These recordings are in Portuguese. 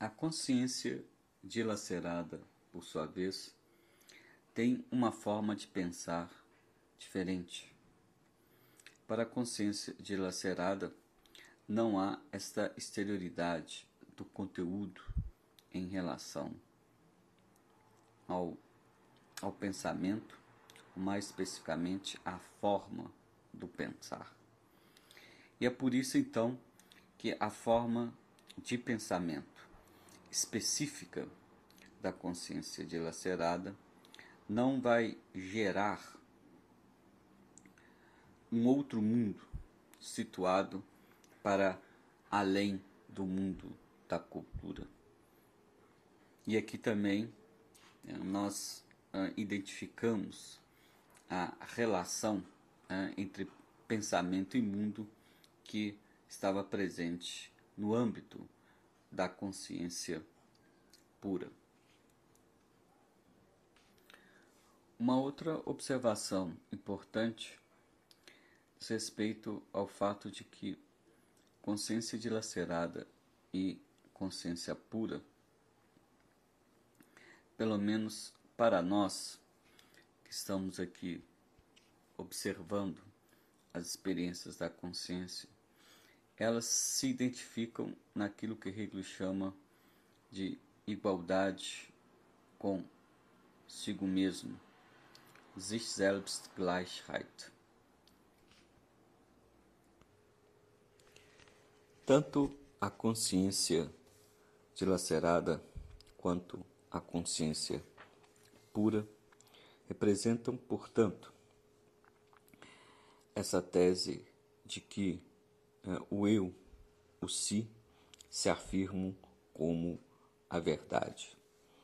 A consciência dilacerada, por sua vez, tem uma forma de pensar diferente. Para a consciência dilacerada, não há esta exterioridade do conteúdo em relação ao pensamento, mais especificamente à forma do pensar. E é por isso, então, que a forma de pensamento específica da consciência dilacerada não vai gerar um outro mundo situado para além do mundo da cultura. E aqui também nós identificamos a relação entre pensamento e mundo que estava presente no âmbito da consciência pura. Uma outra observação importante diz respeito ao fato de que consciência dilacerada e consciência pura, pelo menos para nós que estamos aqui observando as experiências da consciência, elas se identificam naquilo que Hegel chama de igualdade consigo mesmo, sich selbst Gleichheit. Tanto a consciência dilacerada quanto a consciência pura representam, portanto, essa tese de que o eu, o si, se afirmam como a verdade.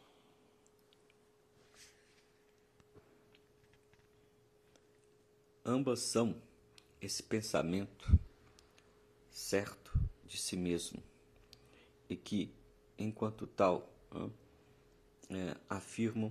Ambas são esse pensamento certo de si mesmo e que, enquanto tal, afirmam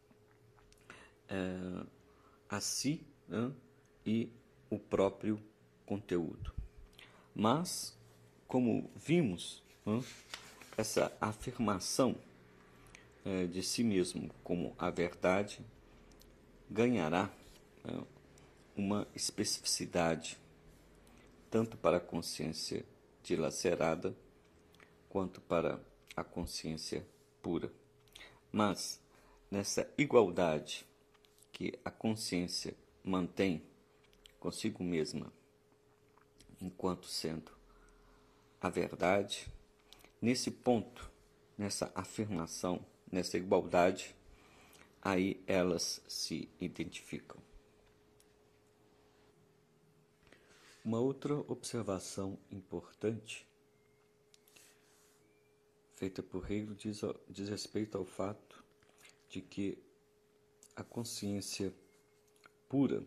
a si e o próprio conteúdo. Mas, como vimos, essa afirmação de si mesmo como a verdade ganhará uma especificidade tanto para a consciência dilacerada quanto para a consciência pura. Mas, nessa igualdade que a consciência mantém consigo mesma enquanto sendo a verdade, nesse ponto, nessa afirmação, nessa igualdade, aí elas se identificam. Uma outra observação importante feita por Hegel diz respeito ao fato de que a consciência pura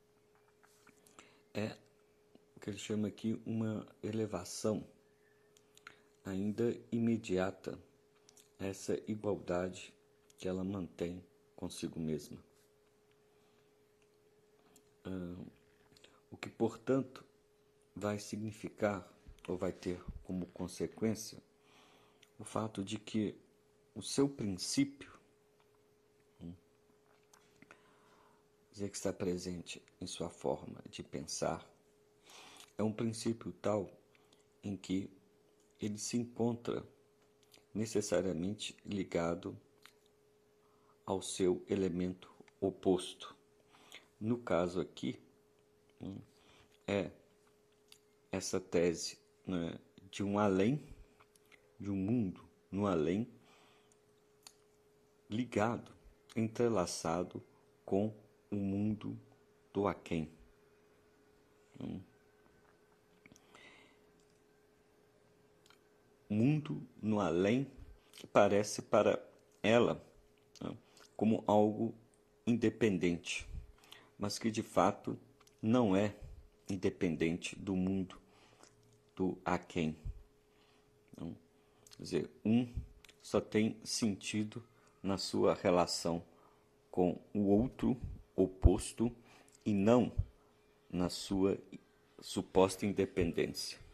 é o que ele chama aqui uma elevação ainda imediata a essa igualdade que ela mantém consigo mesma. O que, portanto, vai significar ou vai ter como consequência o fato de que o seu princípio, dizer que está presente em sua forma de pensar, é um princípio tal em que ele se encontra necessariamente ligado ao seu elemento oposto. No caso aqui, é essa tese de um além, de um mundo no além, ligado, entrelaçado com o mundo do aquém. Mundo no além que parece para ela como algo independente, mas que de fato não é independente do mundo do aquém. Quer dizer, só tem sentido na sua relação com o outro oposto e não na sua suposta independência.